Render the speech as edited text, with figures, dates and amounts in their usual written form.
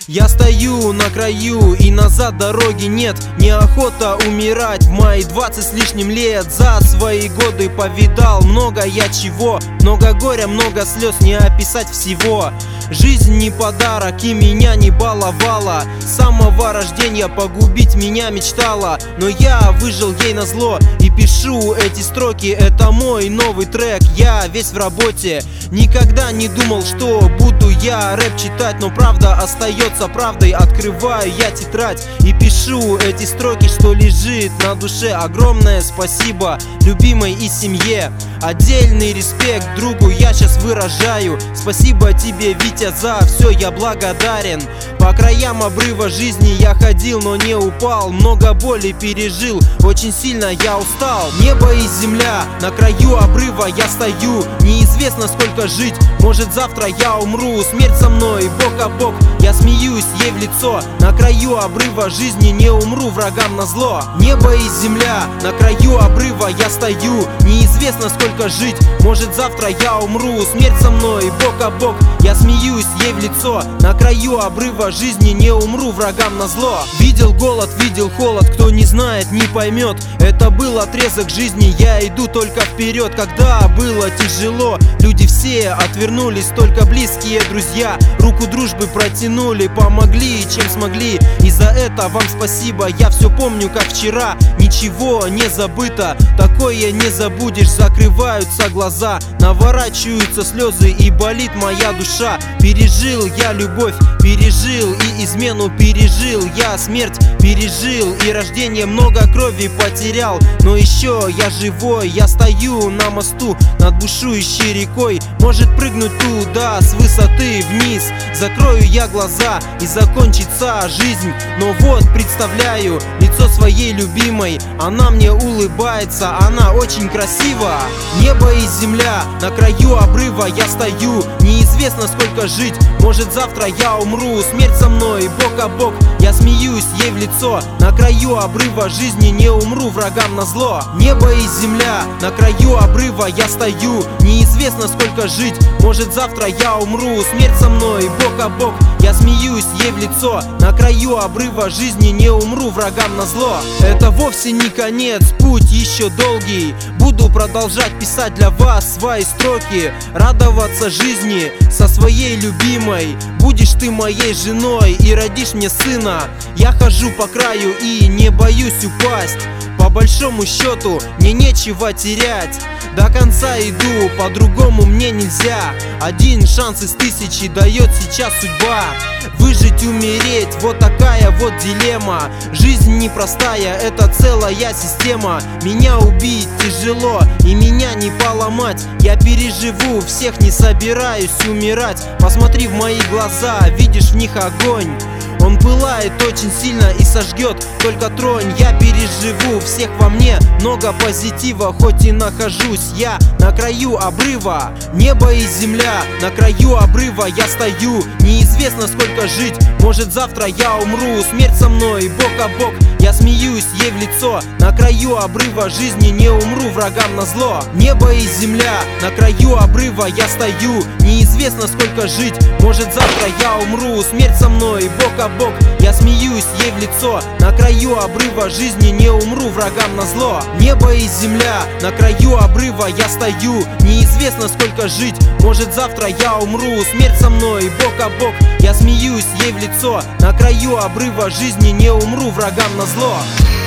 Я стою на краю, и назад дороги нет. Неохота умирать в мои 20 с лишним лет. За свои годы повидал много я чего. Много горя, много слез, не описать всего. Жизнь не подарок и меня не баловала. С самого рождения погубить меня мечтала. Но я выжил ей назло и пишу эти строки. Это мой новый трек, я весь в работе. Никогда не думал, что буду я рэп читать, но правда остается правдой. Открываю я тетрадь и пишу эти строки, что лежит на душе. Огромное спасибо любимой и семье. Отдельный респект другу я сейчас выражаю. Спасибо тебе, Витя, за все я благодарен. По краям обрыва жизни я ходил, но не упал. Много боли пережил, очень сильно я устал. Небо и земля, на краю обрыва я стою. Неизвестно сколько жить, может завтра я умру. Смерть со мной бок о бок, я смеюсь ей в лицо. На краю обрыва жизни не умру врагам назло. Небо и земля, на краю обрыва я стою. Неизвестно сколько жить, может завтра я умру. Смерть со мной бок о бок, я смеюсь ей в лицо. На краю обрыва жизни не умру врагам назло. Видел голод, видел холод, кто не знает, не поймет. Это был отрезок жизни, я иду только вперед. Когда было тяжело, люди все отвернулись, только близкие друзья руку дружбы протянули, помогли чем смогли. И за это вам спасибо, я все помню как вчера. Ничего не забыто, такое не забудешь. Закрываются глаза, наворачиваются слезы и болит моя душа. Пережил я любовь, пережил и измену, пережил я смерть, пережил и рождение. Много крови потерял, но еще я живой. Я стою на мосту над бушующей рекой. Может прыгнуть туда с высоты вниз. Закрою я глаза и закончится жизнь. Но вот представляю лицо своей любимой. Она мне улыбается, она очень красива. Небо и земля, на краю обрыва я стою. Неизвестно сколько жить, может завтра я умру. Смерть со мной бок о бок, я смеюсь ей в лицо. На краю обрыва жизни не умру врагам назло. Небо и земля, на краю обрыва я стою. Неизвестно сколько жить, может завтра я умру. Смерть со мной бок о бок, я смеюсь ей в лицо. На краю обрыва жизни не умру врагам назло. Это вовсе не конец, путь еще долгий. Буду продолжать писать для вас свои строки. Радоваться жизни со своей любимой. Будешь ты моей женой и родишь мне сына. Я хожу по краю и не боюсь упасть. По большому счету мне нечего терять. До конца иду, по-другому мне нельзя. Один шанс из 1000 дает сейчас судьба. Выжить, умереть, вот такая вот дилемма. Жизнь непростая, это целая система. Меня убить тяжело и меня не поломать. Я переживу, всех не собираюсь умирать. Посмотри в мои глаза, видишь в них огонь. Он пылает очень сильно и сожгет, только тронь. Я переживу, всех во мне много позитива. Хоть и нахожусь я на краю обрыва. Небо и земля, на краю обрыва я стою. Неизвестно сколько жить, может завтра я умру. Смерть со мной бок о бок, я смеюсь ей в лицо. На краю обрыва жизни не умру врагам назло. Небо и земля, на краю обрыва я стою. Неизвестно сколько жить, может завтра я умру. Смерть со мной бок о бок, я смеюсь ей в лицо. На краю обрыва жизни не умру врагам назло. Небо и земля, на краю обрыва я стою. Неизвестно сколько жить, может завтра я умру. Смерть со мной бок о бок, я смеюсь ей в лицо. На краю обрыва жизни не умру врагам назло.